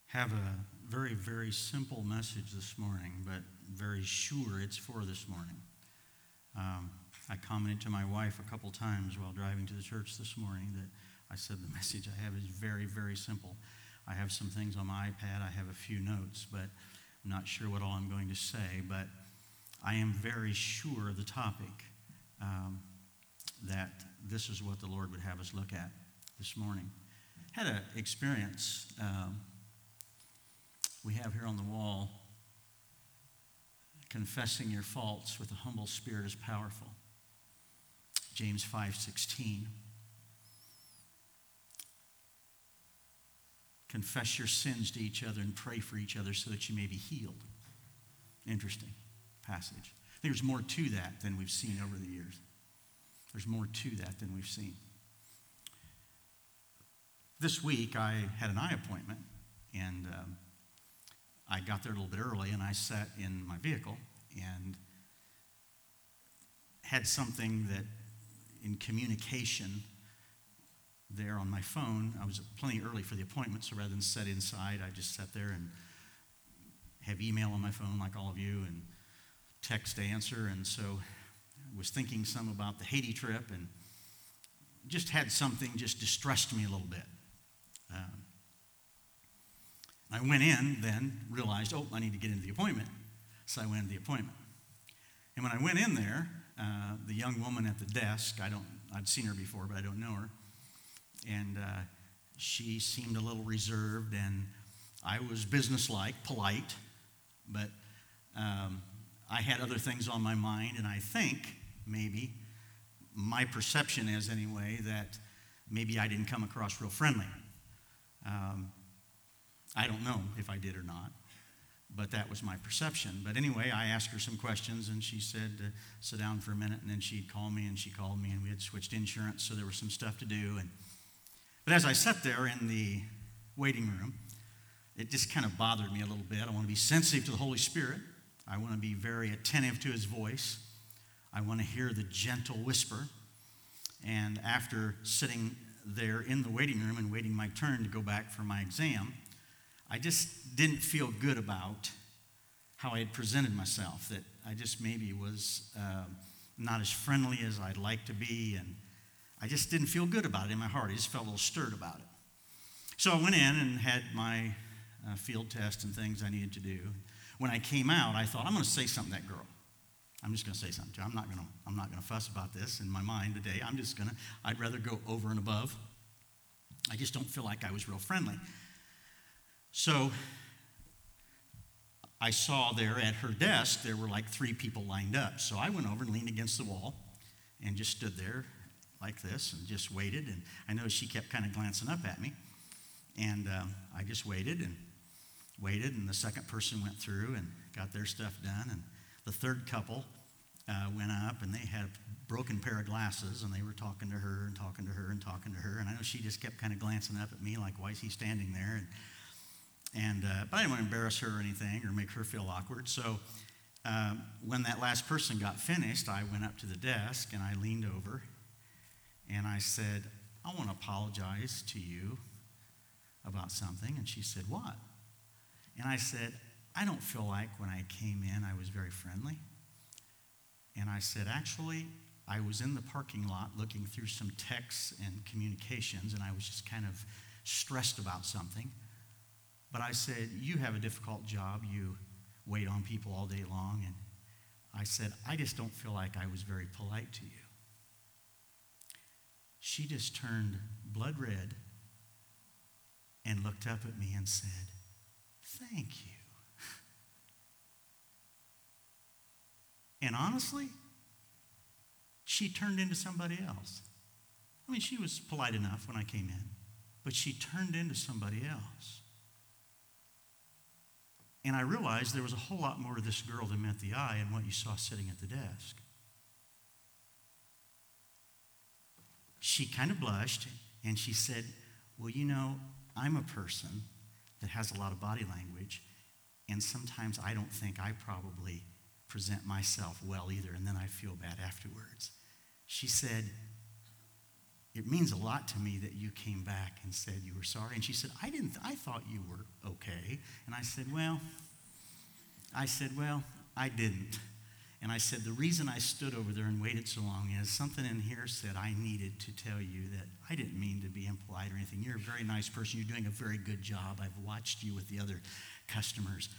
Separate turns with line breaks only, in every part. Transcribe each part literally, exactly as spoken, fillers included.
have a very, very simple message this morning, but very sure it's for this morning. Um, I commented to my wife a couple times while driving to the church this morning that I said the message I have is very, very simple. I have some things on my iPad. I have a few notes, but I'm not sure what all I'm going to say. But I am very sure of the topic, um, that this is what the Lord would have us look at this morning. Had an experience um, we have here on the wall, confessing your faults with a humble spirit is powerful. James five sixteen. Confess your sins to each other and pray for each other so that you may be healed. Interesting passage. I think there's more to that than we've seen over the years. There's more to that than we've seen. This week, I had an eye appointment, and um, I got there a little bit early, and I sat in my vehicle and had something that in communication there on my phone. I was plenty early for the appointment, so rather than sit inside, I just sat there and have email on my phone like all of you and text to answer. And so I was thinking some about the Haiti trip and just had something just distressed me a little bit. Um, I went in, then realized, oh, I need to get into the appointment. So I went into the appointment. And when I went in there, uh, the young woman at the desk, I don't, I'd seen her before, but I don't know her. And uh, she seemed a little reserved, and I was businesslike, polite, but um, I had other things on my mind, and I think maybe, my perception is anyway, that maybe I didn't come across real friendly. Um, I don't know if I did or not, but that was my perception. But anyway, I asked her some questions, and she said to sit down for a minute, and then she'd call me, and she called me, and we had switched insurance, so there was some stuff to do. And But as I sat there in the waiting room, it just kind of bothered me a little bit. I want to be sensitive to the Holy Spirit. I want to be very attentive to His voice. I want to hear the gentle whisper. And after sitting there in the waiting room and waiting my turn to go back for my exam, I just didn't feel good about how I had presented myself, that I just maybe was uh, not as friendly as I'd like to be, and I just didn't feel good about it in my heart. I just felt a little stirred about it. So I went in and had my uh, field test and things I needed to do. When I came out, I thought, I'm going to say something to that girl. I'm just going to say something to her. I'm not going to, I'm not going to fuss about this in my mind today. I'm just going to, I'd rather go over and above. I just don't feel like I was real friendly. So I saw there at her desk, there were like three people lined up. So I went over and leaned against the wall and just stood there like this and just waited. And I noticed she kept kind of glancing up at me. And um, I just waited and waited. And the second person went through and got their stuff done. And the third couple uh, went up, and they had a broken pair of glasses, and they were talking to her and talking to her and talking to her. And I know she just kept kind of glancing up at me like, why is he standing there? And, and uh, but I didn't want to embarrass her or anything or make her feel awkward. So uh, when that last person got finished, I went up to the desk, and I leaned over. And I said, I want to apologize to you about something. And she said, what? And I said, I don't feel like when I came in I was very friendly. And I said, actually, I was in the parking lot looking through some texts and communications, and I was just kind of stressed about something. But I said, you have a difficult job. You wait on people all day long. And I said, I just don't feel like I was very polite to you. She just turned blood red and looked up at me and said, thank you. And honestly, she turned into somebody else. I mean, she was polite enough when I came in, but she turned into somebody else. And I realized there was a whole lot more to this girl than met the eye and what you saw sitting at the desk. She kind of blushed, and she said, well, you know, I'm a person that has a lot of body language, and sometimes I don't think I probably present myself well either, and then I feel bad afterwards. She said, it means a lot to me that you came back and said you were sorry. And she said, I didn't, I thought you were okay? And I said, well, I said, well, I didn't. And I said, the reason I stood over there and waited so long is something in here said I needed to tell you that I didn't mean to be impolite or anything. You're a very nice person. You're doing a very good job. I've watched you with the other customers.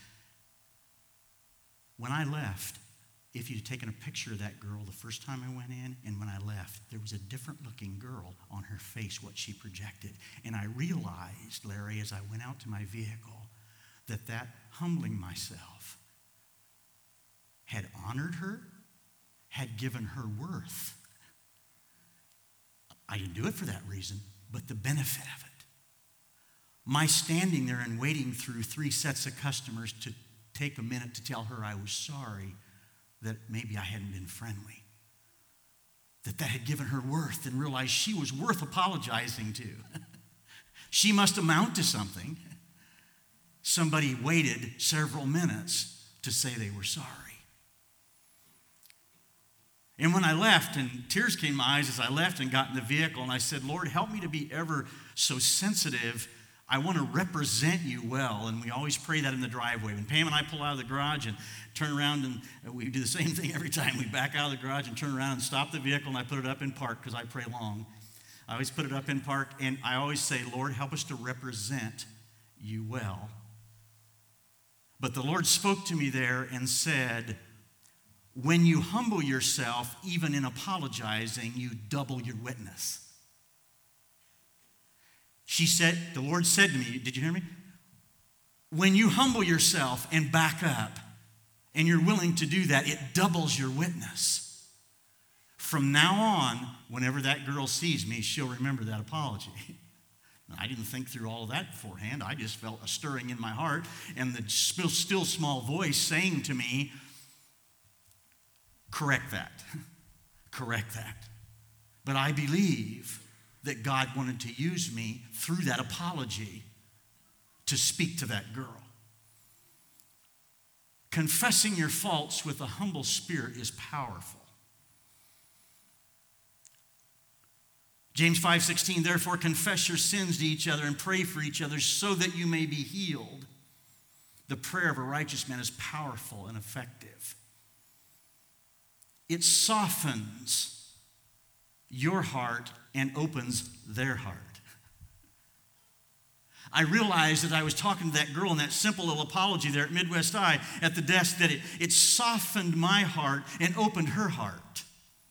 When I left, if you'd had taken a picture of that girl the first time I went in and when I left, there was a different looking girl on her face, what she projected. And I realized, Larry, as I went out to my vehicle, that that humbling myself had honored her, had given her worth. I didn't do it for that reason, but the benefit of it. My standing there and waiting through three sets of customers to take a minute to tell her I was sorry that maybe I hadn't been friendly. That that had given her worth and realized she was worth apologizing to. She must amount to something. Somebody waited several minutes to say they were sorry. And when I left, and tears came to my eyes as I left and got in the vehicle, and I said, Lord, help me to be ever so sensitive. I want to represent you well. And we always pray that in the driveway. When Pam and I pull out of the garage and turn around, and we do the same thing every time. We back out of the garage and turn around and stop the vehicle, and I put it up in park because I pray long. I always put it up in park, and I always say, Lord, help us to represent you well. But the Lord spoke to me there and said, when you humble yourself, even in apologizing, you double your witness. She said, the Lord said to me, did you hear me? When you humble yourself and back up, and you're willing to do that, it doubles your witness. From now on, whenever that girl sees me, she'll remember that apology. I didn't think through all of that beforehand. I just felt a stirring in my heart, and the still small voice saying to me, correct that. Correct that. But I believe that God wanted to use me through that apology to speak to that girl. Confessing your faults with a humble spirit is powerful. James five sixteen, therefore confess your sins to each other and pray for each other so that you may be healed. The prayer of a righteous man is powerful and effective. It softens your heart and opens their heart. I realized that I was talking to that girl in that simple little apology there at Midwest Eye at the desk that it, it softened my heart and opened her heart.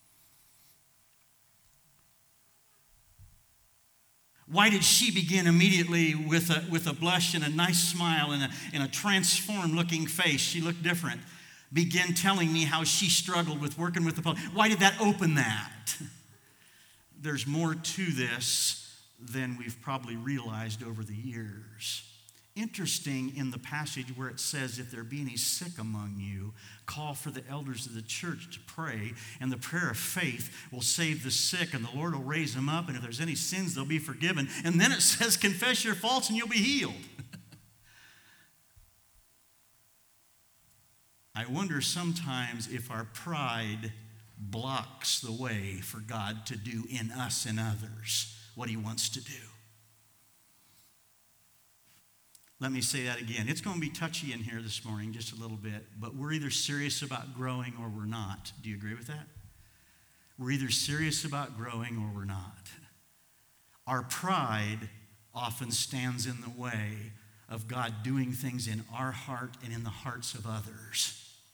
Why did she begin immediately with a, with a blush and a nice smile and a, and a transformed looking face? She looked different. Begin telling me how she struggled with working with the public. Why did that open that? There's more to this than we've probably realized over the years. Interesting in the passage where it says, if there be any sick among you, call for the elders of the church to pray, and the prayer of faith will save the sick, and the Lord will raise them up, and if there's any sins, they'll be forgiven. And then it says, confess your faults and you'll be healed. I wonder sometimes if our pride blocks the way for God to do in us and others what he wants to do. Let me say that again. It's going to be touchy in here this morning just a little bit, but we're either serious about growing or we're not. Do you agree with that? We're either serious about growing or we're not. Our pride often stands in the way of God doing things in our heart and in the hearts of others.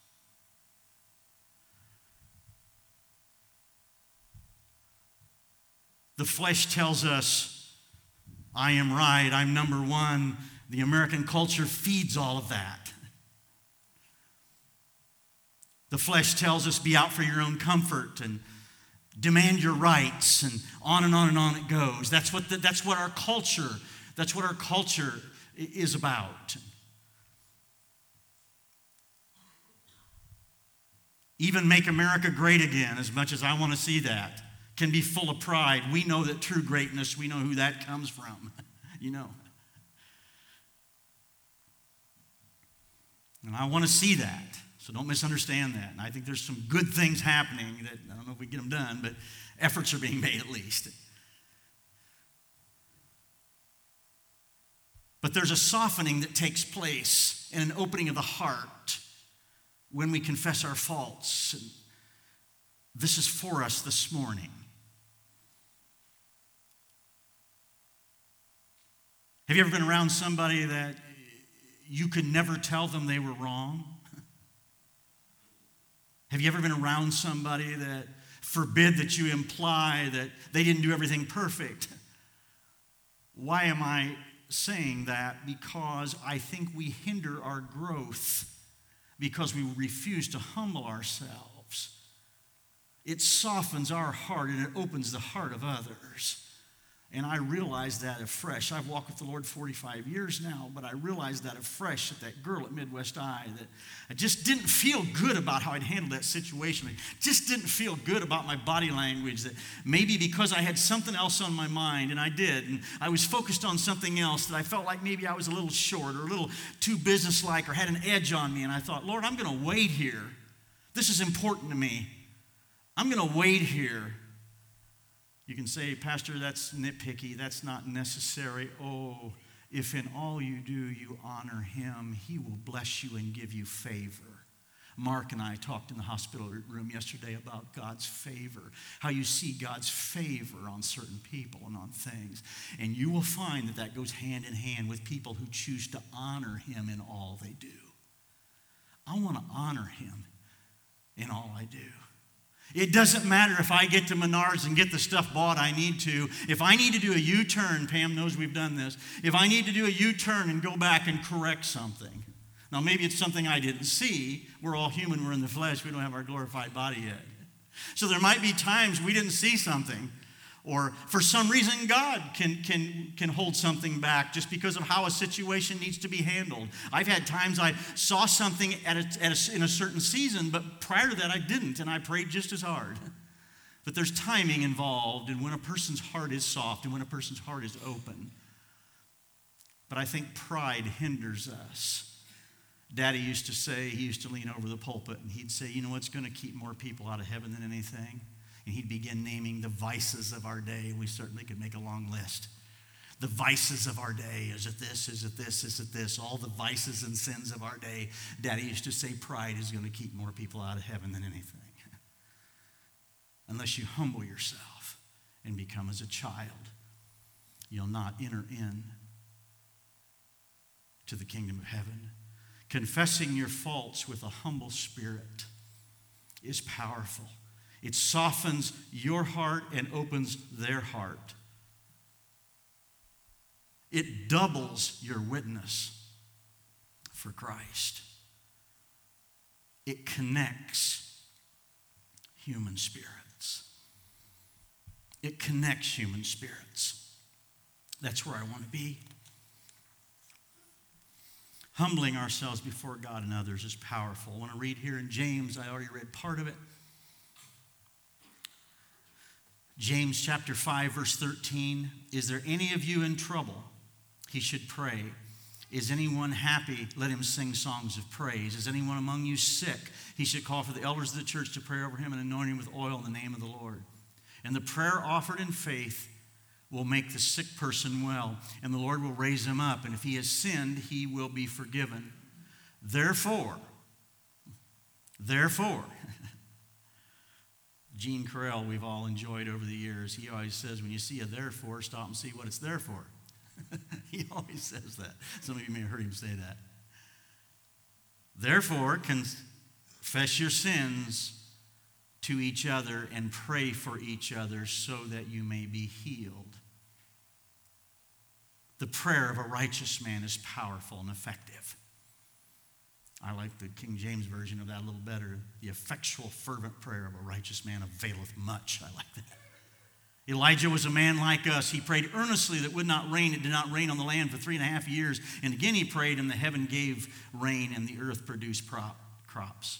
The flesh tells us, I am right, I'm number one. The American culture feeds all of that. The flesh tells us, be out for your own comfort and demand your rights, and on and on and on it goes. That's what the, that's what our culture, that's what our culture is about. Even Make America Great Again, as much as I want to see that, can be full of pride. We know that true greatness, we know who that comes from. You know. And I want to see that. So don't misunderstand that. And I think there's some good things happening that, I don't know if we get them done, but efforts are being made at least. But there's a softening that takes place and an opening of the heart when we confess our faults. And this is for us this morning. Have you ever been around somebody that you could never tell them they were wrong? Have you ever been around somebody that forbid that you imply that they didn't do everything perfect? Why am I saying that? Because I think we hinder our growth because we refuse to humble ourselves. It softens our heart and it opens the heart of others. And I realize that afresh. I've walked with the Lord forty-five years now, but I realized that afresh at that girl at Midwest Eye, that I just didn't feel good about how I'd handled that situation. I just didn't feel good about my body language, that maybe because I had something else on my mind, and I did, and I was focused on something else, that I felt like maybe I was a little short or a little too businesslike or had an edge on me. And I thought, Lord, I'm going to wait here. This is important to me. I'm going to wait here. You can say, Pastor, that's nitpicky. That's not necessary. Oh, if in all you do you honor him, he will bless you and give you favor. Mark and I talked in the hospital room yesterday about God's favor, how you see God's favor on certain people and on things. And you will find that that goes hand in hand with people who choose to honor him in all they do. I want to honor him in all I do. It doesn't matter if I get to Menards and get the stuff bought I need to. If I need to do a U-turn, Pam knows we've done this. If I need to do a U-turn and go back and correct something. Now, maybe it's something I didn't see. We're all human. We're in the flesh. We don't have our glorified body yet. So there might be times we didn't see something. Or for some reason, God can, can, can hold something back just because of how a situation needs to be handled. I've had times I saw something at a, at a, in a certain season, but prior to that I didn't, and I prayed just as hard. But there's timing involved, and when a person's heart is soft and when a person's heart is open. But I think pride hinders us. Daddy used to say, he used to lean over the pulpit, and he'd say, you know what's going to keep more people out of heaven than anything? And he'd begin naming the vices of our day. We certainly could make a long list. The vices of our day. Is it this? Is it this? Is it this? All the vices and sins of our day. Daddy used to say pride is going to keep more people out of heaven than anything. Unless you humble yourself and become as a child, you'll not enter in to the kingdom of heaven. Confessing your faults with a humble spirit is powerful. It softens your heart and opens their heart. It doubles your witness for Christ. It connects human spirits. It connects human spirits. That's where I want to be. Humbling ourselves before God and others is powerful. I want to read here in James. I already read part of it. James chapter five, verse thirteen. Is there any of you in trouble? He should pray. Is anyone happy? Let him sing songs of praise. Is anyone among you sick? He should call for the elders of the church to pray over him and anoint him with oil in the name of the Lord. And the prayer offered in faith will make the sick person well, and the Lord will raise him up. And if he has sinned, he will be forgiven. Therefore, therefore, Gene Carell, we've all enjoyed over the years. He always says, when you see a therefore, stop and see what it's there for. He always says that. Some of you may have heard him say that. Therefore, confess your sins to each other and pray for each other so that you may be healed. The prayer of a righteous man is powerful and effective. I like the King James version of that a little better. The effectual, fervent prayer of a righteous man availeth much. I like that. Elijah was a man like us. He prayed earnestly that it would not rain. It did not rain on the land for three and a half years. And again he prayed, and the heaven gave rain, and the earth produced prop, crops.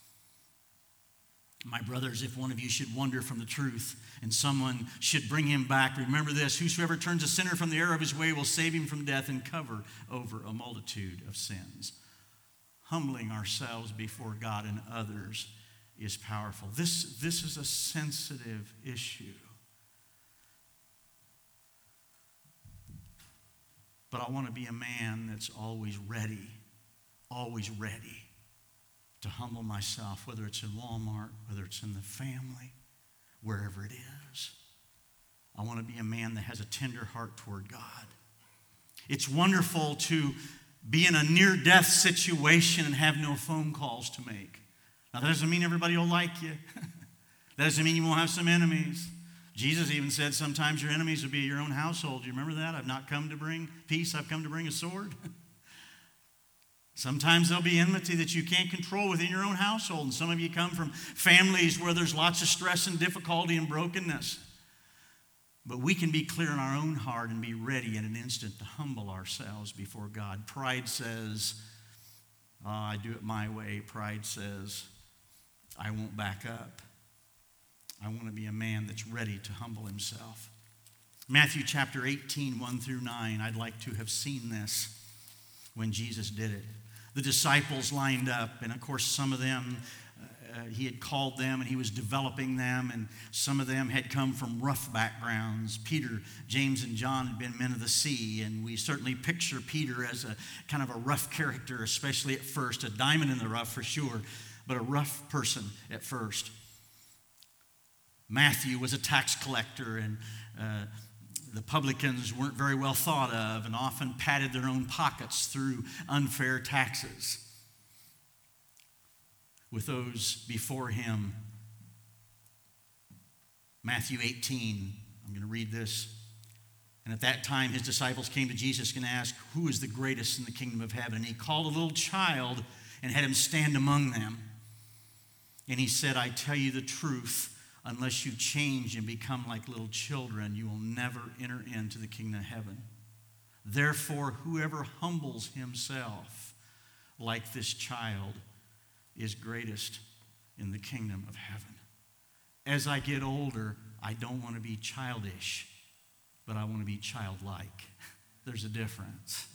My brothers, if one of you should wander from the truth and someone should bring him back, remember this: whosoever turns a sinner from the error of his way will save him from death and cover over a multitude of sins. Humbling ourselves before God and others is powerful. This, this is a sensitive issue. but I want to be a man that's always ready, always ready to humble myself, whether it's in Walmart, whether it's in the family, wherever it is. I want to be a man that has a tender heart toward God. It's wonderful to be in a near-death situation and have no phone calls to make. Now, that doesn't mean everybody will like you. That doesn't mean you won't have some enemies. Jesus even said sometimes your enemies will be your own household. Do you remember that? I've not come to bring peace, I've come to bring a sword. Sometimes there'll be enmity that you can't control within your own household. And some of you come from families where there's lots of stress and difficulty and brokenness. But we can be clear in our own heart and be ready in an instant to humble ourselves before God. Pride says, oh, I do it my way. Pride says, I won't back up. I want to be a man that's ready to humble himself. Matthew chapter eighteen, one through nine. I'd like to have seen this when Jesus did it. The disciples lined up, and of course some of them, uh, he had called them and he was developing them, and some of them had come from rough backgrounds. Peter, James, and John had been men of the sea, and we certainly picture Peter as a kind of a rough character, especially at first, a diamond in the rough for sure, but a rough person at first. Matthew was a tax collector, and uh, the publicans weren't very well thought of and often padded their own pockets through unfair taxes. With those before him, Matthew eighteen, I'm going to read this. And at that time, his disciples came to Jesus and asked, who is the greatest in the kingdom of heaven? And he called a little child and had him stand among them. And he said, I tell you the truth, unless you change and become like little children, you will never enter into the kingdom of heaven. Therefore, whoever humbles himself like this child is greatest in the kingdom of heaven. As I get older, I don't want to be childish, but I want to be childlike. There's a difference.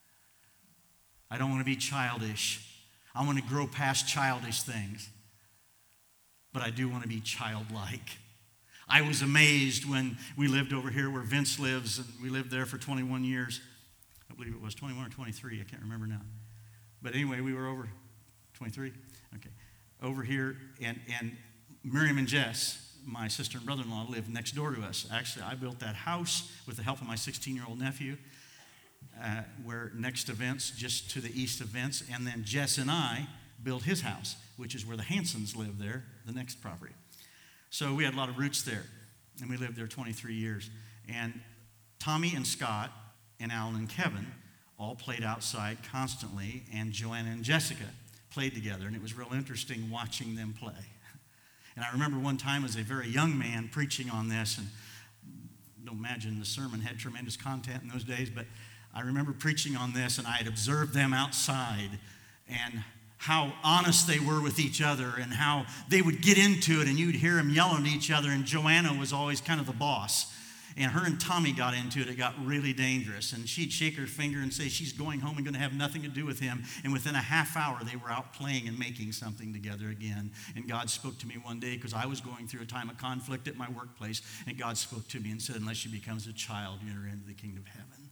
I don't want to be childish. I want to grow past childish things. But I do want to be childlike. I was amazed when we lived over here where Vince lives, and we lived there for twenty-one years. I believe it was twenty-one or twenty-three. I can't remember now. But anyway, we were over twenty-three? Okay. Over here, and, and Miriam and Jess, my sister and brother-in-law, lived next door to us. Actually, I built that house with the help of my sixteen-year-old nephew. Uh, where next to Vince, just to the east of Vince, and then Jess and I built his house, which is where the Hansons live there, the next property. So we had a lot of roots there, and we lived there twenty-three years. And Tommy and Scott and Alan and Kevin all played outside constantly, and Joanna and Jessica played together, and it was real interesting watching them play. And I remember one time as a very young man preaching on this, and don't imagine the sermon had tremendous content in those days, but I remember preaching on this, and I had observed them outside, and how honest they were with each other and how they would get into it, and you'd hear them yelling at each other, and Joanna was always kind of the boss. And her and Tommy got into it. It got really dangerous. And she'd shake her finger and say she's going home and going to have nothing to do with him. And within a half hour, they were out playing and making something together again. And God spoke to me one day because I was going through a time of conflict at my workplace. And God spoke to me and said, unless she becomes a child, you enter into the kingdom of heaven.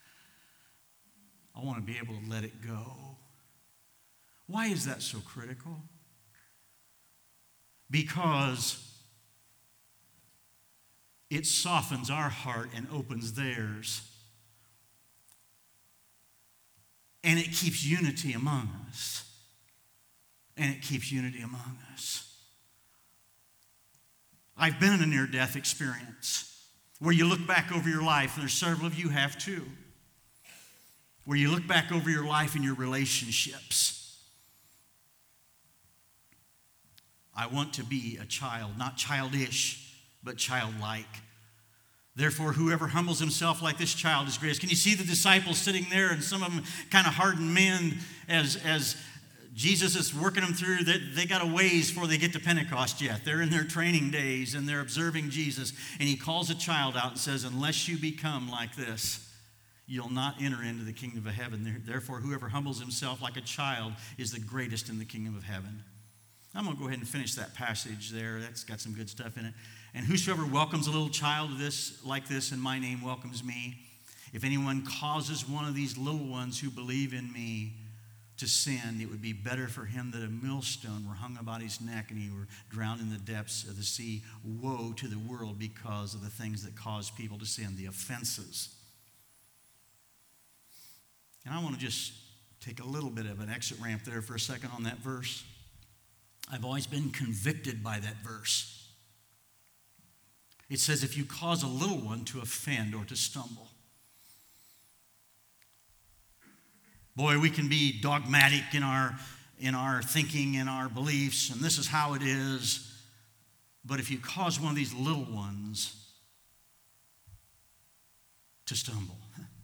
I want to be able to let it go. Why is that so critical? Because it softens our heart and opens theirs. And it keeps unity among us. And it keeps unity among us. I've been in a near-death experience where you look back over your life, and there's several of you have too, where you look back over your life and your relationships. I want to be a child, not childish, but childlike. Therefore, whoever humbles himself like this child is greatest. Can you see the disciples sitting there, and some of them kind of hardened men as, as Jesus is working them through? They, they got a ways before they get to Pentecost yet. They're in their training days, and they're observing Jesus. And he calls a child out and says, unless you become like this, you'll not enter into the kingdom of heaven. Therefore, whoever humbles himself like a child is the greatest in the kingdom of heaven. I'm going to go ahead and finish that passage there. That's got some good stuff in it. And whosoever welcomes a little child of this, like this in my name welcomes me. If anyone causes one of these little ones who believe in me to sin, it would be better for him that a millstone were hung about his neck and he were drowned in the depths of the sea. Woe to the world because of the things that cause people to sin, the offenses. And I want to just take a little bit of an exit ramp there for a second on that verse. I've always been convicted by that verse. It says, if you cause a little one to offend or to stumble. Boy, we can be dogmatic in our, in our thinking, in our beliefs, and this is how it is. But if you cause one of these little ones to stumble,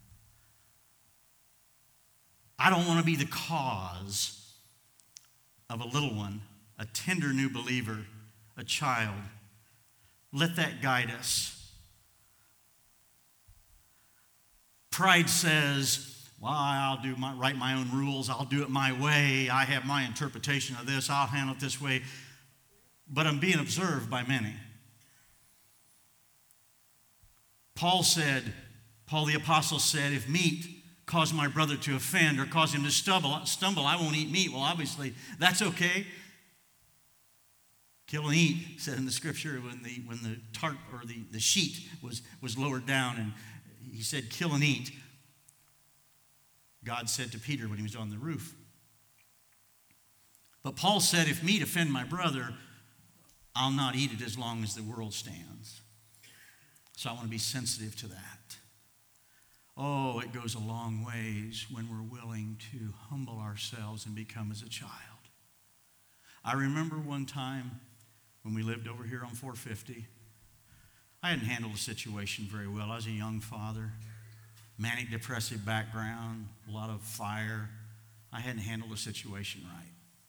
I don't want to be the cause of a little one, a tender new believer, a child. Let that guide us. Pride says, well, I'll do my, write my own rules. I'll do it my way. I have my interpretation of this. I'll handle it this way. But I'm being observed by many. Paul said, Paul the apostle said, if meat cause my brother to offend or cause him to stumble, stumble, I won't eat meat. Well, obviously, that's okay. Kill and eat, said in the scripture when the when the tart or the, the sheet was, was lowered down, and he said, kill and eat. God said to Peter when he was on the roof. But Paul said, if meat offend my brother, I'll not eat it as long as the world stands. So I want to be sensitive to that. Oh, it goes a long ways when we're willing to humble ourselves and become as a child. I remember one time when we lived over here on four fifty, I hadn't handled the situation very well. I was a young father, manic depressive background, a lot of fire. I hadn't handled the situation right.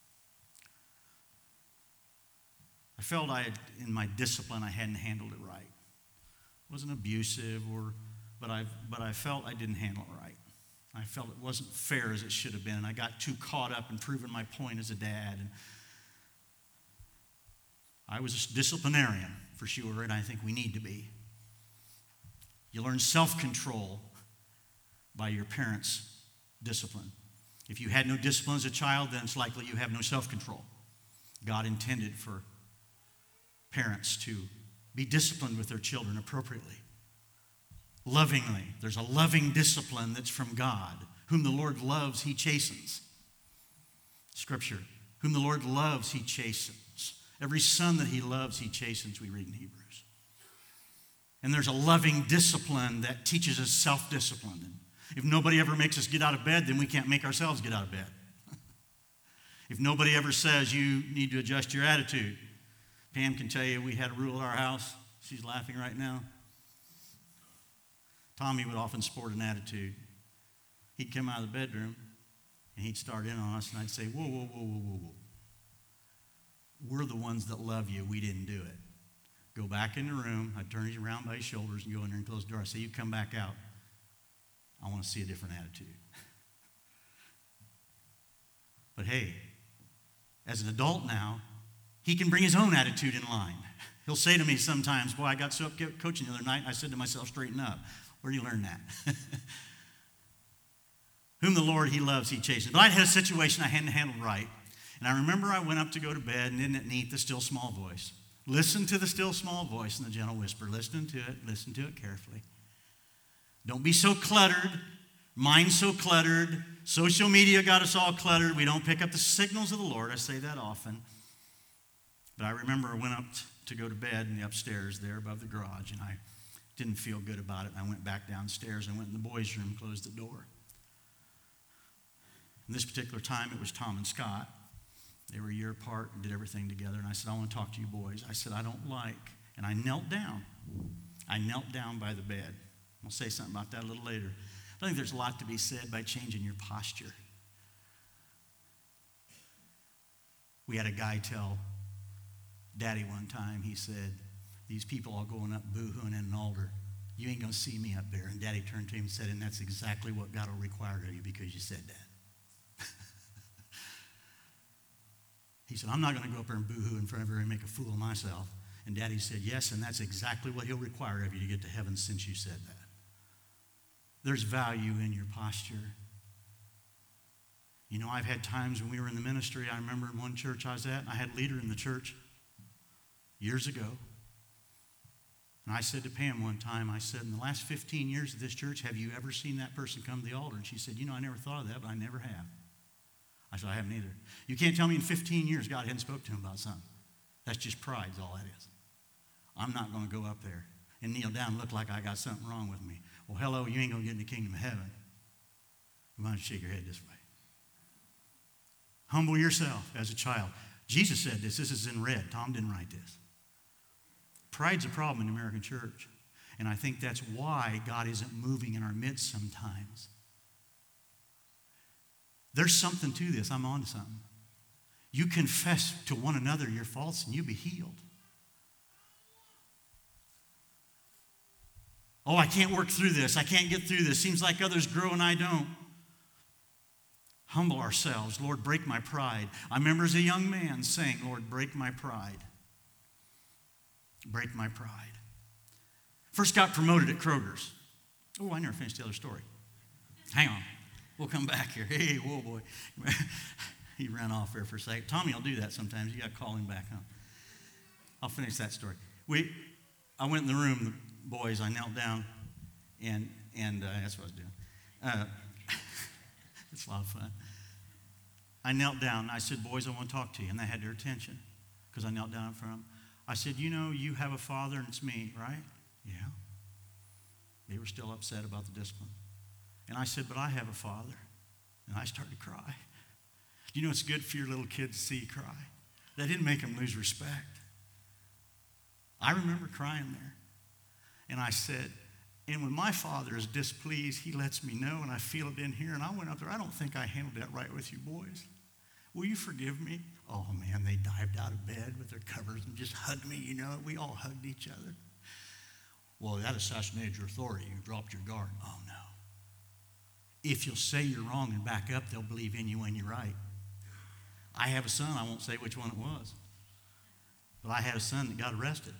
I felt I had, in my discipline, I hadn't handled it right. It wasn't abusive, or, but, I, but I felt I didn't handle it right. I felt it wasn't fair as it should have been, and I got too caught up in proving my point as a dad. And I was a disciplinarian, for sure, and I think we need to be. You learn self-control by your parents' discipline. If you had no discipline as a child, then it's likely you have no self-control. God intended for parents to be disciplined with their children appropriately, lovingly. There's a loving discipline that's from God. Whom the Lord loves, he chastens. Scripture. Whom the Lord loves, he chastens. Every son that he loves, he chastens, we read in Hebrews. And there's a loving discipline that teaches us self-discipline. And if nobody ever makes us get out of bed, then we can't make ourselves get out of bed. If nobody ever says you need to adjust your attitude, Pam can tell you we had a rule at our house. She's laughing right now. Tommy would often sport an attitude. He'd come out of the bedroom and he'd start in on us, and I'd say, whoa, whoa, whoa, whoa, whoa, whoa. We're the ones that love you. We didn't do it. Go back in the room. I'd turn him around by his shoulders and go in there and close the door. I say, you come back out. I want to see a different attitude. But hey, as an adult now, he can bring his own attitude in line. He'll say to me sometimes, boy, I got so up coaching the other night, I said to myself, straighten up. Where do you learn that? Whom the Lord he loves, he chastens. But I had a situation I hadn't handled right. And I remember I went up to go to bed, and isn't it neat, the still small voice. Listen to the still small voice and the gentle whisper. Listen to it. Listen to it carefully. Don't be so cluttered. Mind so cluttered. Social media got us all cluttered. We don't pick up the signals of the Lord. I say that often. But I remember I went up to go to bed in the upstairs there above the garage, and I didn't feel good about it. And I went back downstairs and went in the boys' room, closed the door. And this particular time, it was Tom and Scott. They were a year apart and did everything together. And I said, I want to talk to you boys. I said, I don't like. And I knelt down. I knelt down by the bed. I'll say something about that a little later. I think there's a lot to be said by changing your posture. We had a guy tell Daddy one time, he said, these people all going up boo-hooing in an altar. You ain't going to see me up there. And Daddy turned to him and said, and that's exactly what God will require of you because you said that. He said, I'm not going to go up there and boo-hoo in front of her and make a fool of myself. And Daddy said, yes, and that's exactly what he'll require of you to get to heaven since you said that. There's value in your posture. You know, I've had times when we were in the ministry, I remember in one church I was at, and I had a leader in the church years ago. And I said to Pam one time, I said, in the last fifteen years of this church, have you ever seen that person come to the altar? And she said, you know, I never thought of that, but I never have. I said, I haven't either. You can't tell me in fifteen years God hadn't spoken to him about something. That's just pride is all that is. I'm not going to go up there and kneel down and look like I got something wrong with me. Well, hello, you ain't going to get in the kingdom of heaven. You want to shake your head this way. Humble yourself as a child. Jesus said this. This is in red. Tom didn't write this. Pride's a problem in the American church. And I think that's why God isn't moving in our midst sometimes. There's something to this. I'm on to something. You confess to one another your faults and you be healed. Oh, I can't work through this. I can't get through this. Seems like others grow and I don't. Humble ourselves. Lord, break my pride. I remember as a young man saying, Lord, break my pride. Break my pride. First got promoted at Kroger's. Oh, I never finished the other story. Hang on. We'll come back here. Hey, whoa, boy. He ran off there for a second. Tommy will do that sometimes. You got to call him back, huh? I'll finish that story. We, I went in the room, the boys, I knelt down, and and uh, that's what I was doing. Uh, it's a lot of fun. I knelt down, and I said, boys, I want to talk to you. And they had their attention because I knelt down in front of them. I said, you know, you have a father, and it's me, right? Yeah. They were still upset about the discipline. And I said, but I have a father. And I started to cry. You know, it's good for your little kid to see you cry. That didn't make him lose respect. I remember crying there. And I said, and when my father is displeased, he lets me know, and I feel it in here. And I went up there, I don't think I handled that right with you boys. Will you forgive me? Oh, man, they dived out of bed with their covers and just hugged me. You know, we all hugged each other. Well, that assassinated your authority. You dropped your guard. Oh, no. If you'll say you're wrong and back up, they'll believe in you when you're right. I have a son. I won't say which one it was. But I had a son that got arrested.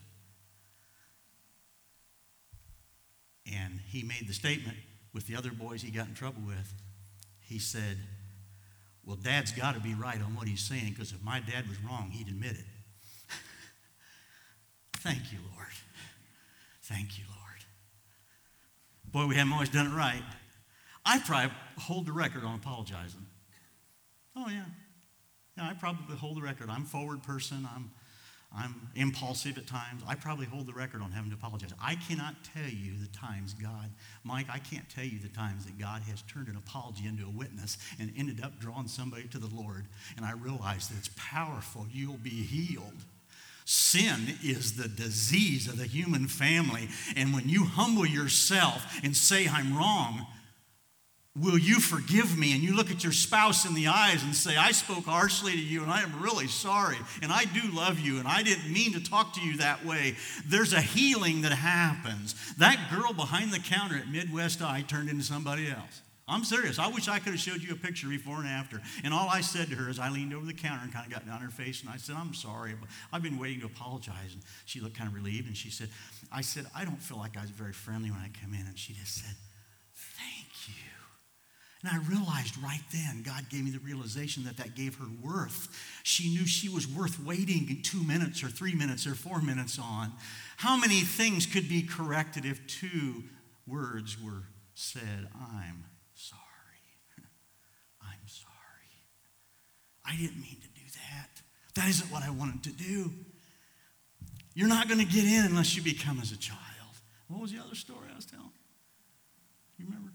And he made the statement with the other boys he got in trouble with. He said, well, Dad's got to be right on what he's saying, because if my dad was wrong, he'd admit it. Thank you, Lord. Thank you, Lord. Boy, we haven't always done it right. I probably hold the record on apologizing. Oh, yeah. Yeah, I probably hold the record. I'm a forward person. I'm, I'm impulsive at times. I probably hold the record on having to apologize. I cannot tell you the times God, Mike, I can't tell you the times that God has turned an apology into a witness and ended up drawing somebody to the Lord. And I realize that it's powerful. You'll be healed. Sin is the disease of the human family. And when you humble yourself and say, I'm wrong, will you forgive me? And you look at your spouse in the eyes and say, I spoke harshly to you, and I am really sorry, and I do love you, and I didn't mean to talk to you that way. There's a healing that happens. That girl behind the counter at Midwest Eye turned into somebody else. I'm serious. I wish I could have showed you a picture before and after. And all I said to her is I leaned over the counter and kind of got down her face, and I said, I'm sorry, but I've been waiting to apologize. And she looked kind of relieved, and she said, I said, I don't feel like I was very friendly when I come in. And she just said, thank you. And I realized right then, God gave me the realization that that gave her worth. She knew she was worth waiting two minutes or three minutes or four minutes on. How many things could be corrected if two words were said? I'm sorry. I'm sorry. I didn't mean to do that. That isn't what I wanted to do. You're not going to get in unless you become as a child. What was the other story I was telling? You remember?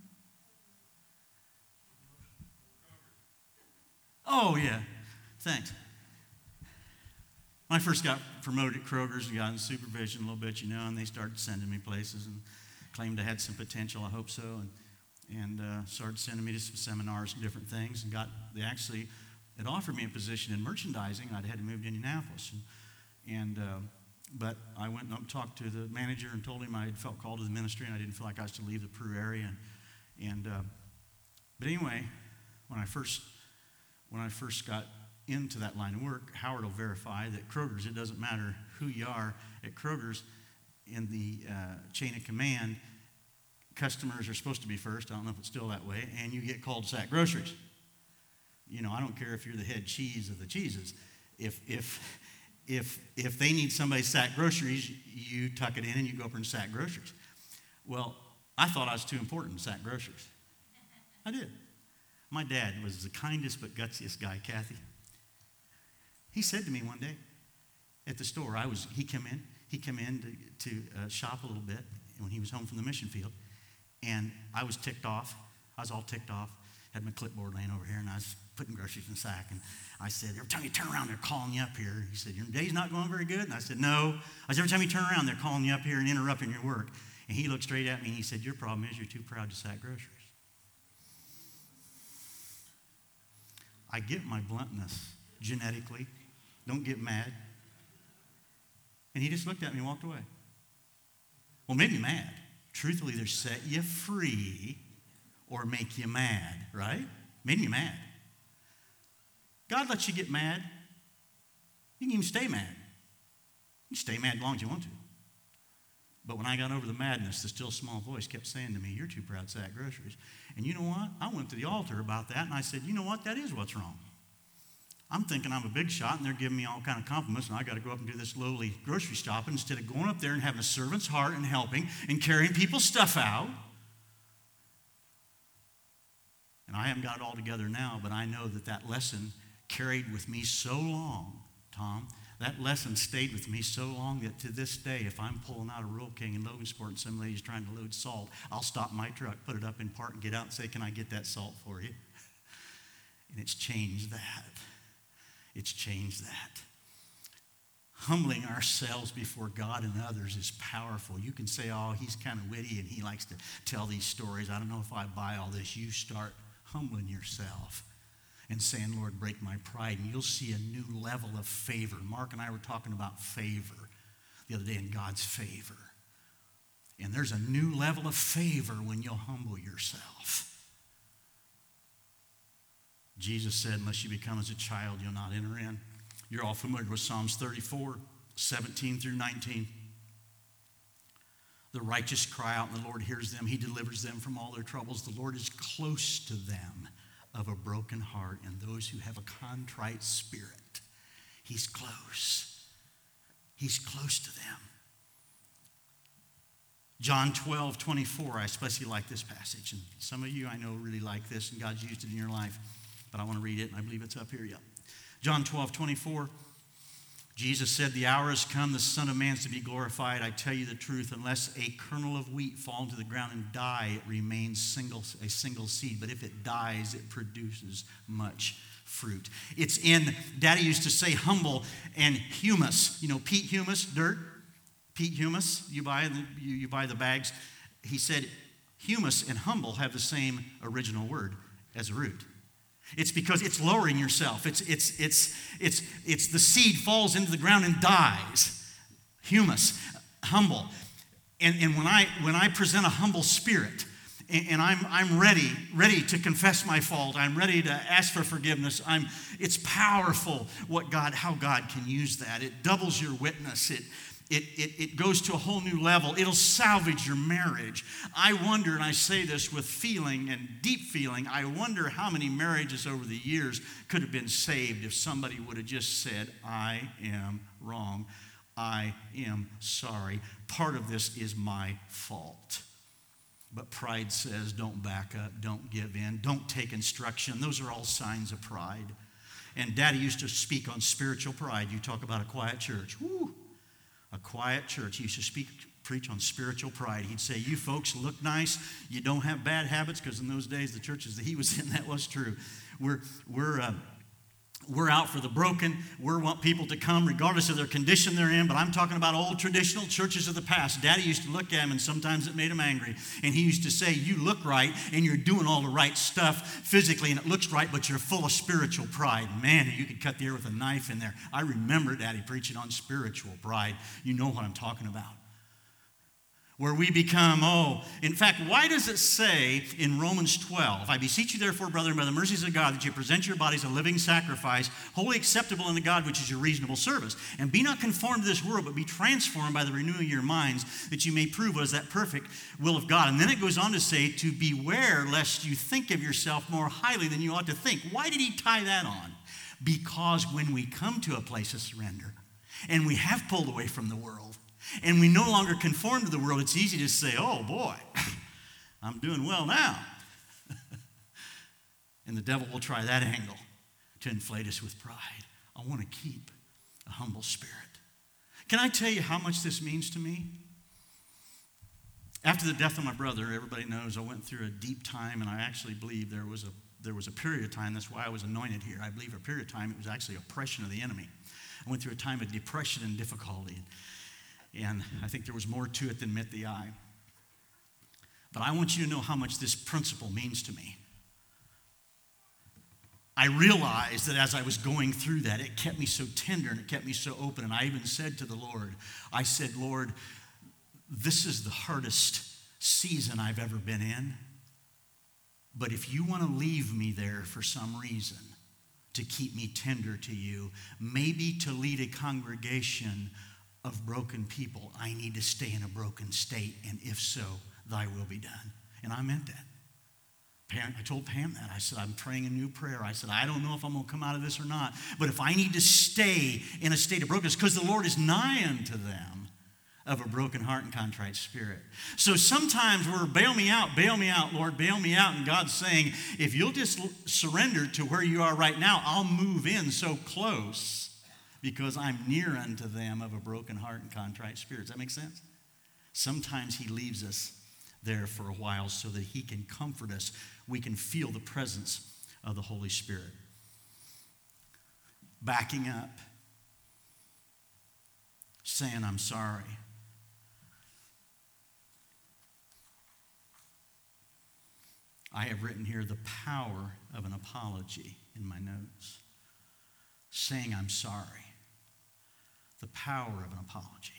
Oh, yeah. Thanks. When I first got promoted at Kroger's and got in supervision a little bit, you know, and they started sending me places and claimed I had some potential. I hope so. And, and uh, started sending me to some seminars and different things. And got, they actually had offered me a position in merchandising. I'd had to move to Indianapolis. And, and uh, but I went and talked to the manager and told him I had felt called to the ministry and I didn't feel like I was to leave the Peru area. And, and uh, but anyway, when I first When I first got into that line of work, Howard will verify that Kroger's, it doesn't matter who you are at Kroger's, in the uh, chain of command, customers are supposed to be first. I don't know if it's still that way. And you get called sack groceries. You know, I don't care if you're the head cheese of the cheeses. If if if if they need somebody to sack groceries, you tuck it in and you go up and sack groceries. Well, I thought I was too important to sack groceries. I did. My dad was the kindest but gutsiest guy, Kathy. He said to me one day at the store, I was he came in, he came in to, to uh, shop a little bit when he was home from the mission field, and I was ticked off. I was all ticked off. Had my clipboard laying over here, and I was putting groceries in the sack. And I said, every time you turn around, they're calling you up here. He said, your day's not going very good? And I said, no. I said, every time you turn around, they're calling you up here and interrupting your work. And he looked straight at me, and he said, your problem is you're too proud to sack groceries. I get my bluntness genetically. Don't get mad. And he just looked at me and walked away. Well, made me mad. Truthfully, either set you free or make you mad, right? Made me mad. God lets you get mad. You can even stay mad. You can stay mad as long as you want to. But when I got over the madness, the still small voice kept saying to me, you're too proud to sack groceries. And you know what? I went to the altar about that, and I said, you know what? That is what's wrong. I'm thinking I'm a big shot, and they're giving me all kind of compliments, and I got to go up and do this lowly grocery shopping instead of going up there and having a servant's heart and helping and carrying people's stuff out. And I haven't got it all together now, but I know that that lesson carried with me so long, Tom. That lesson stayed with me so long that to this day, if I'm pulling out a Rural King in Logansport and some lady's trying to load salt, I'll stop my truck, put it up in park, and get out and say, can I get that salt for you? And it's changed that. It's changed that. Humbling ourselves before God and others is powerful. You can say, oh, he's kind of witty and he likes to tell these stories. I don't know if I buy all this. You start humbling yourself and saying, Lord, break my pride. And you'll see a new level of favor. Mark and I were talking about favor the other day, in God's favor. And there's a new level of favor when you'll humble yourself. Jesus said, unless you become as a child, you'll not enter in. You're all familiar with Psalms thirty-four, seventeen through nineteen. The righteous cry out, and the Lord hears them. He delivers them from all their troubles. The Lord is close to them of a broken heart and those who have a contrite spirit. He's close. He's close to them. John twelve, twenty-four, I especially like this passage. And some of you I know really like this, and God's used it in your life. But I want to read it, and I believe it's up here. Yeah. John twelve, twenty-four. Jesus said, the hour has come, the Son of Man is to be glorified. I tell you the truth, unless a kernel of wheat fall into the ground and die, it remains single, a single seed. But if it dies, it produces much fruit. It's in, Daddy used to say humble and humus. You know, peat humus, dirt, peat humus, you buy, you, you buy the bags. He said humus and humble have the same original word as a root. It's because it's lowering yourself. It's, it's, it's, it's, it's the seed falls into the ground and dies. Humus, humble. And, and when I when I present a humble spirit, and, and I'm I'm ready, ready to confess my fault, I'm ready to ask for forgiveness, I'm it's powerful what God, how God can use that. It doubles your witness. It It, it, it goes to a whole new level. It'll salvage your marriage. I wonder, and I say this with feeling and deep feeling, I wonder how many marriages over the years could have been saved if somebody would have just said, I am wrong. I am sorry. Part of this is my fault. But pride says, don't back up, don't give in, don't take instruction. Those are all signs of pride. And Daddy used to speak on spiritual pride. You talk about a quiet church. Woo! A quiet church. He used to speak, preach on spiritual pride. He'd say, you folks look nice. You don't have bad habits, because in those days, the churches that he was in, that was true. We're, we're, uh, we're out for the broken. We want people to come regardless of their condition they're in. But I'm talking about old traditional churches of the past. Daddy used to look at him, and sometimes it made him angry. And he used to say, you look right, and you're doing all the right stuff physically, and it looks right, but you're full of spiritual pride. Man, you could cut the air with a knife in there. I remember Daddy preaching on spiritual pride. You know what I'm talking about. where we become, oh, in fact, why does it say in Romans twelve, I beseech you therefore, brethren, by the mercies of God, that you present your bodies a living sacrifice, wholly acceptable unto God, which is your reasonable service. And be not conformed to this world, but be transformed by the renewing of your minds, that you may prove what is that perfect will of God. And then it goes on to say, to beware lest you think of yourself more highly than you ought to think. Why did he tie that on? Because when we come to a place of surrender, and we have pulled away from the world, and we no longer conform to the world, it's easy to say, oh boy, I'm doing well now. And the devil will try that angle to inflate us with pride. I want to keep a humble spirit. Can I tell you how much this means to me? After the death of my brother, everybody knows I went through a deep time, and I actually believe there was a there was a period of time, that's why I was anointed here. I believe a period of time it was actually oppression of the enemy. I went through a time of depression and difficulty. And I think there was more to it than met the eye. But I want you to know how much this principle means to me. I realized that as I was going through that, it kept me so tender and it kept me so open. And I even said to the Lord, I said, Lord, this is the hardest season I've ever been in. But if you want to leave me there for some reason, to keep me tender to you, maybe to lead a congregation of broken people, I need to stay in a broken state, and if so, thy will be done. And I meant that. Pam, I told Pam that. I said, I'm praying a new prayer. I said, I don't know if I'm going to come out of this or not, but if I need to stay in a state of brokenness, because the Lord is nigh unto them of a broken heart and contrite spirit. So sometimes we're, bail me out, bail me out, Lord, bail me out, and God's saying, if you'll just surrender to where you are right now, I'll move in so close, because I'm near unto them of a broken heart and contrite spirit. Does that make sense? Sometimes he leaves us there for a while so that he can comfort us. We can feel the presence of the Holy Spirit. Backing up, saying, I'm sorry. I have written here the power of an apology in my notes. Saying I'm sorry. The power of an apology.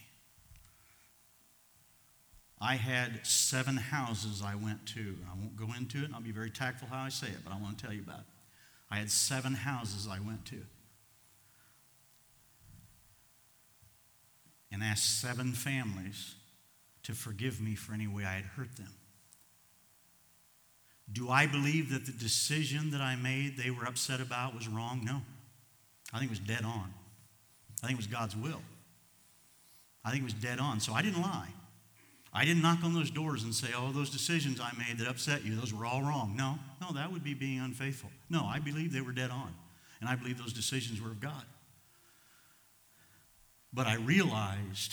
I had seven houses I went to. I won't go into it, and I'll be very tactful how I say it, but I want to tell you about it. I had seven houses I went to. And asked seven families to forgive me for any way I had hurt them. Do I believe that the decision that I made they were upset about was wrong? No. I think it was dead on. I think it was God's will. I think it was dead on. So I didn't lie. I didn't knock on those doors and say, oh, those decisions I made that upset you, those were all wrong. No, no, that would be being unfaithful. No, I believe they were dead on. And I believe those decisions were of God. But I realized,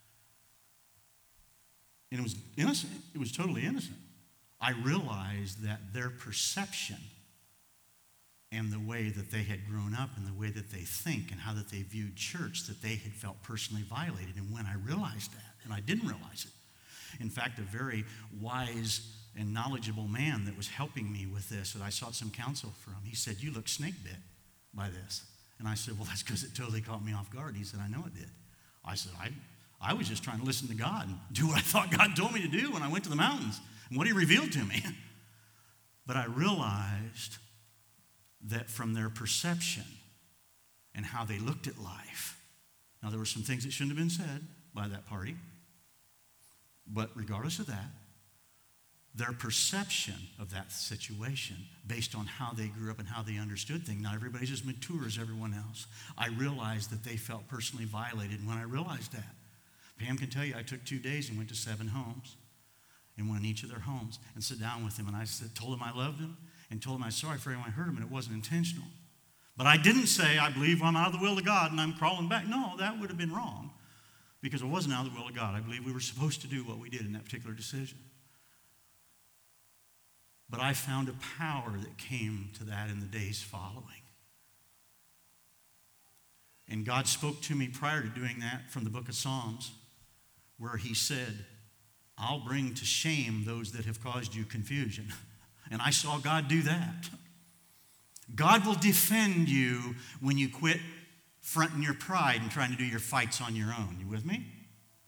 and it was innocent, it was totally innocent. I realized that their perception and the way that they had grown up and the way that they think and how that they viewed church, that they had felt personally violated. And when I realized that, and I didn't realize it, in fact, a very wise and knowledgeable man that was helping me with this, that I sought some counsel from, he said, you look snake bit by this. And I said, well, that's because it totally caught me off guard. He said, I know it did. I said, I, I was just trying to listen to God and do what I thought God told me to do when I went to the mountains and what he revealed to me. But I realized that from their perception and how they looked at life, now there were some things that shouldn't have been said by that party, but regardless of that, their perception of that situation based on how they grew up and how they understood things. Not everybody's as mature as everyone else. I realized that they felt personally violated. And when I realized that, Pam can tell you, I took two days and went to seven homes and went in each of their homes and sat down with them. And I said, told them I loved them and told them I was sorry for anyone I hurt them, and it wasn't intentional. But I didn't say, I believe I'm out of the will of God and I'm crawling back. No, that would have been wrong because it wasn't out of the will of God. I believe we were supposed to do what we did in that particular decision. But I found a power that came to that in the days following. And God spoke to me prior to doing that from the book of Psalms, where he said, I'll bring to shame those that have caused you confusion. And I saw God do that. God will defend you when you quit fronting your pride and trying to do your fights on your own. You with me?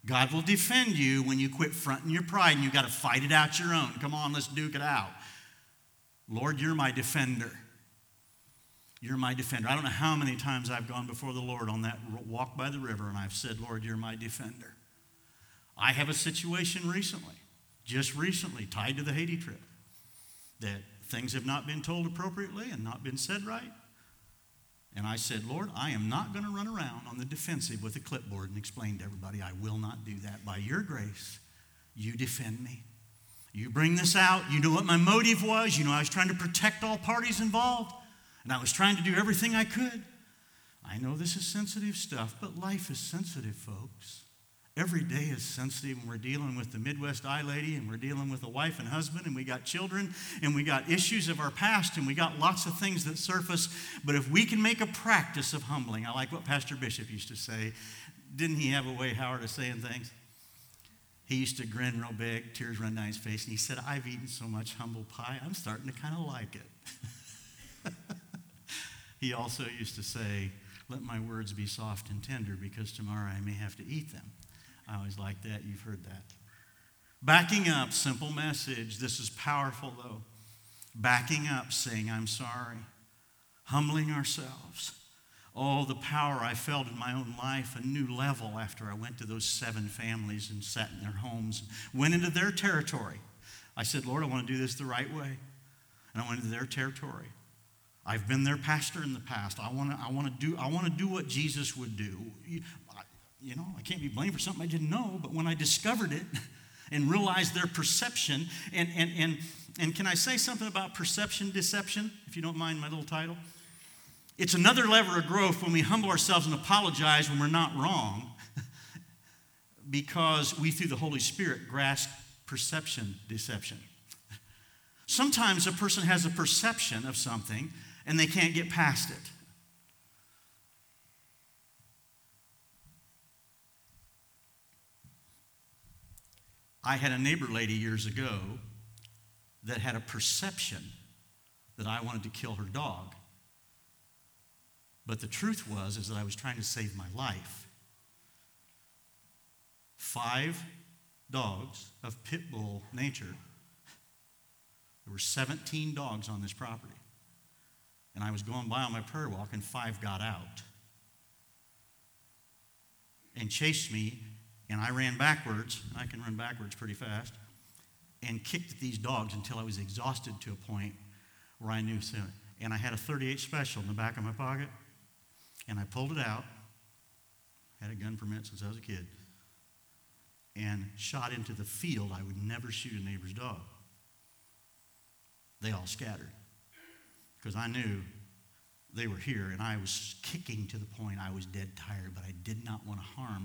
God will defend you when you quit fronting your pride and you got to fight it out your own. Come on, let's duke it out. Lord, you're my defender. You're my defender. I don't know how many times I've gone before the Lord on that walk by the river and I've said, Lord, you're my defender. I have a situation recently, just recently, tied to the Haiti trip, that things have not been told appropriately and not been said right. And I said, Lord, I am not going to run around on the defensive with a clipboard and explain to everybody. I will not do that. By your grace, you defend me. You bring this out. You know what my motive was. You know I was trying to protect all parties involved. And I was trying to do everything I could. I know this is sensitive stuff, but life is sensitive, folks. Every day is sensitive when we're dealing with the Midwest Eye Lady and we're dealing with a wife and husband and we got children and we got issues of our past and we got lots of things that surface. But if we can make a practice of humbling, I like what Pastor Bishop used to say. Didn't he have a way, Howard, of saying things? He used to grin real big, tears run down his face, and he said, I've eaten so much humble pie, I'm starting to kind of like it. He also used to say, let my words be soft and tender because tomorrow I may have to eat them. I always like that. You've heard that. Backing up, simple message. This is powerful, though. Backing up, saying, I'm sorry. Humbling ourselves. Oh, the power I felt in my own life, a new level after I went to those seven families and sat in their homes, went into their territory. I said, Lord, I want to do this the right way. And I went into their territory. I've been their pastor in the past. I want to I want to do I want to do what Jesus would do. You, you know, I can't be blamed for something I didn't know, but when I discovered it and realized their perception, and and and and can I say something about perception deception, if you don't mind my little title? It's another lever of growth when we humble ourselves and apologize when we're not wrong, because we, through the Holy Spirit, grasp perception deception. Sometimes a person has a perception of something and they can't get past it. I had a neighbor lady years ago that had a perception that I wanted to kill her dog. But the truth was is that I was trying to save my life. Five dogs of pit bull nature. There were seventeen dogs on this property. And I was going by on my prayer walk, and five got out and chased me, and I ran backwards, and I can run backwards pretty fast, and kicked at these dogs until I was exhausted to a point where I knew. And I had a thirty-eight special in the back of my pocket, and I pulled it out, had a gun permit since I was a kid, and shot into the field. I would never shoot a neighbor's dog. They all scattered because I knew they were here, and I was kicking to the point I was dead tired, but I did not want to harm.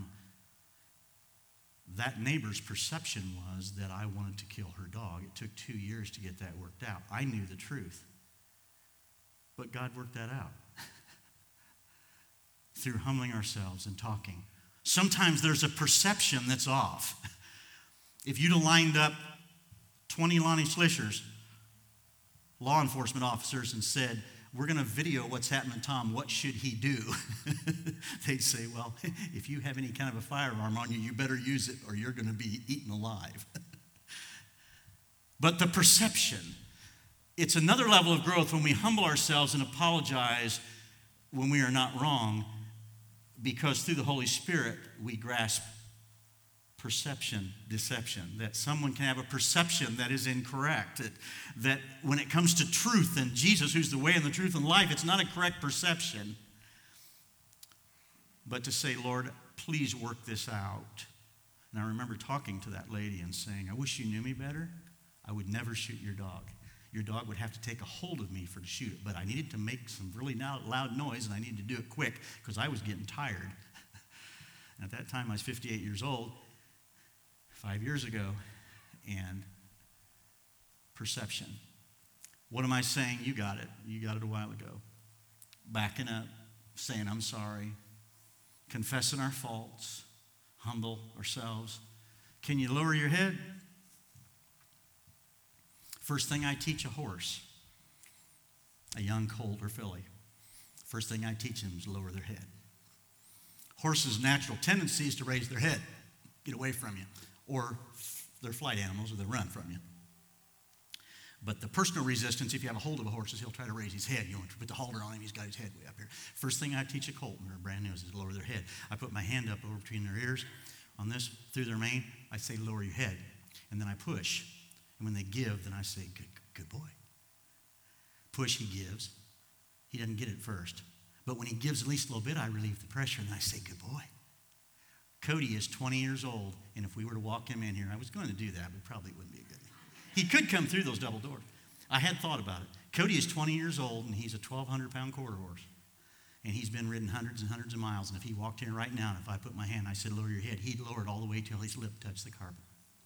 That neighbor's perception was that I wanted to kill her dog. It took two years to get that worked out. I knew the truth, but God worked that out through humbling ourselves and talking. Sometimes there's a perception that's off. If you'd have lined up twenty Lonnie Slishers, law enforcement officers, and said, we're going to video what's happening to Tom, what should he do? They'd say, well, if you have any kind of a firearm on you, you better use it or you're going to be eaten alive. But the perception, it's another level of growth when we humble ourselves and apologize when we are not wrong, because through the Holy Spirit, we grasp perception, deception, that someone can have a perception that is incorrect, that, that when it comes to truth and Jesus, who's the way and the truth and life, it's not a correct perception. But to say, Lord, please work this out. And I remember talking to that lady and saying, I wish you knew me better. I would never shoot your dog. Your dog would have to take a hold of me for to shoot it, but I needed to make some really loud noise, and I needed to do it quick because I was getting tired. At that time, I was fifty-eight years old. Five years ago, and perception. What am I saying? You got it. You got it a while ago. Backing up, saying I'm sorry, confessing our faults, humble ourselves. Can you lower your head? First thing I teach a horse, a young colt or filly, first thing I teach them is lower their head. Horses' natural tendency is to raise their head. get away from you. Or they're flight animals, or they run from you. But the personal resistance, if you have a hold of a horse, is he'll try to raise his head. You want to put the halter on him, he's got his head way up here. First thing I teach a colt when they're brand new is to lower their head. I put my hand up over between their ears on this, through their mane. I say, lower your head. And then I push. And when they give, then I say, good, good boy. Push, he gives. He doesn't get it first. But when he gives at least a little bit, I relieve the pressure, and I say, good boy. Cody is twenty years old, and if we were to walk him in here, I was going to do that, but probably it wouldn't be a good thing. He could come through those double doors. I had thought about it. Cody is twenty years old, and he's a twelve hundred pound quarter horse. And he's been ridden hundreds and hundreds of miles. And if he walked in right now, and if I put my hand, I said, lower your head, he'd lower it all the way till his lip touched the carpet.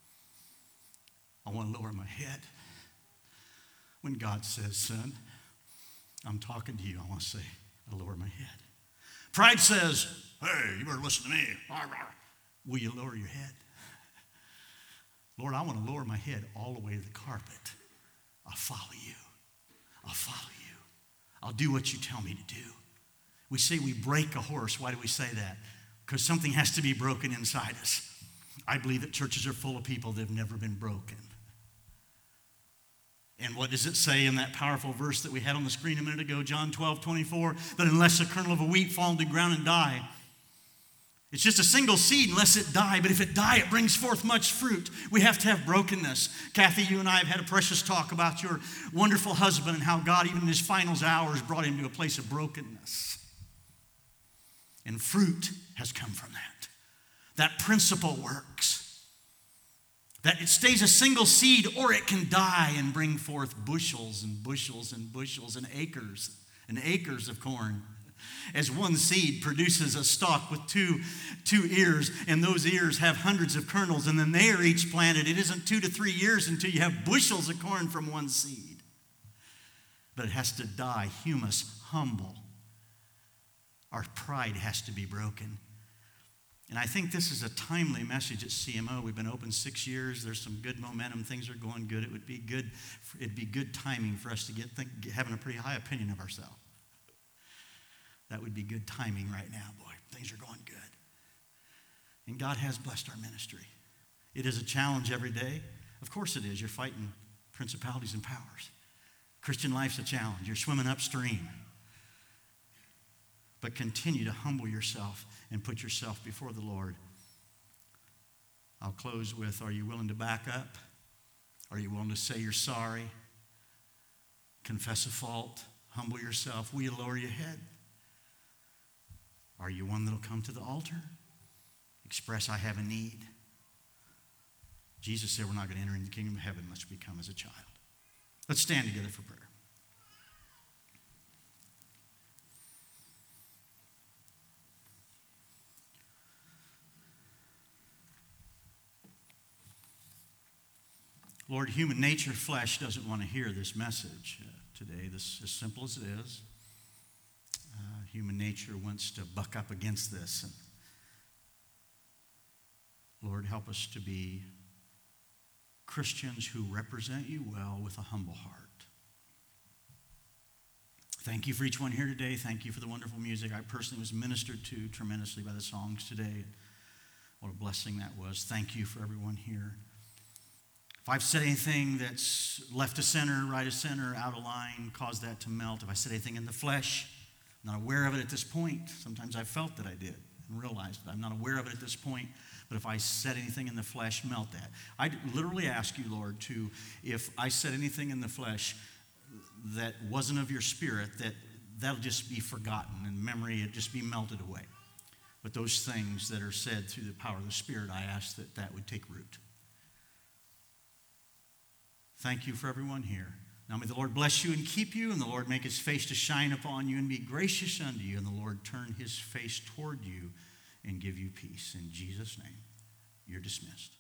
I want to lower my head. When God says, son, I'm talking to you, I want to say, I lower my head. Pride says, hey, you better listen to me. Will you lower your head? Lord, I want to lower my head all the way to the carpet. I'll follow you. I'll follow you. I'll do what you tell me to do. We say we break a horse. Why do we say that? Because something has to be broken inside us. I believe that churches are full of people that have never been broken. And what does it say in that powerful verse that we had on the screen a minute ago, John twelve twenty-four, that unless a kernel of a wheat fall into the ground and die, it's just a single seed unless it die, but if it die, it brings forth much fruit. We have to have brokenness. Kathy, you and I have had a precious talk about your wonderful husband and how God, even in his final hours, brought him to a place of brokenness. And fruit has come from that. That principle works. That it stays a single seed, or it can die and bring forth bushels and bushels and bushels and acres and acres of corn. As one seed produces a stalk with two, two ears, and those ears have hundreds of kernels, and then they are each planted. It isn't two to three years until you have bushels of corn from one seed. But it has to die, humus, humble. Our pride has to be broken. And I think this is a timely message at C M O. We've been open six years. There's some good momentum. Things are going good. It would be good. It'd be good timing for us to get think, having a pretty high opinion of ourselves. That would be good timing right now, boy. Things are going good. And God has blessed our ministry. It is a challenge every day. Of course it is. You're fighting principalities and powers. Christian life's a challenge. You're swimming upstream. But continue to humble yourself and put yourself before the Lord. I'll close with, are you willing to back up? Are you willing to say you're sorry? Confess a fault? Humble yourself? Will you lower your head? Are you one that'll come to the altar? Express, I have a need. Jesus said we're not going to enter into the kingdom of heaven unless we come as a child. Let's stand together for prayer. Lord, human nature, flesh, doesn't want to hear this message uh, today, this as simple as it is. Uh, human nature wants to buck up against this. And Lord, help us to be Christians who represent you well with a humble heart. Thank you for each one here today. Thank you for the wonderful music. I personally was ministered to tremendously by the songs today. What a blessing that was. Thank you for everyone here. If I've said anything that's left of center, right of center, out of line, caused that to melt, if I said anything in the flesh, I'm not aware of it at this point. Sometimes I felt that I did and realized that I'm not aware of it at this point. But if I said anything in the flesh, melt that. I literally ask you, Lord, to, if I said anything in the flesh that wasn't of your spirit, that that'll just be forgotten and memory, it just be melted away. But those things that are said through the power of the Spirit, I ask that that would take root. Thank you for everyone here. Now may the Lord bless you and keep you, and the Lord make his face to shine upon you and be gracious unto you, and the Lord turn his face toward you and give you peace. In Jesus' name, you're dismissed.